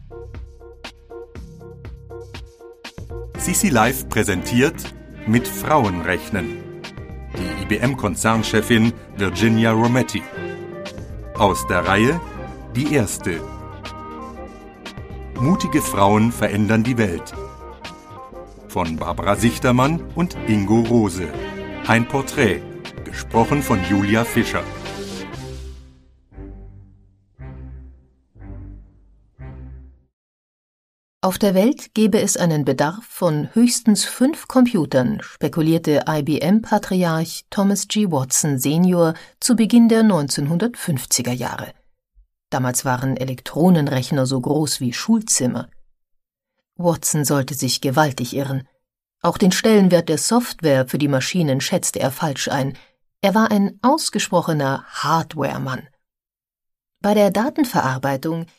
CC Live präsentiert Mit Frauen rechnen. Die IBM-Konzernchefin Virginia Rometty. Aus der Reihe Die Erste. Mutige Frauen verändern die Welt. Von Barbara Sichtermann und Ingo Rose. Ein Porträt, gesprochen von Julia Fischer. Auf der Welt gäbe es einen Bedarf von höchstens 5 Computern, spekulierte IBM-Patriarch Thomas G. Watson Senior zu Beginn der 1950er Jahre. Damals waren Elektronenrechner so groß wie Schulzimmer. Watson sollte sich gewaltig irren. Auch den Stellenwert der Software für die Maschinen schätzte er falsch ein. Er war ein ausgesprochener Hardware-Mann. Bei der Datenverarbeitung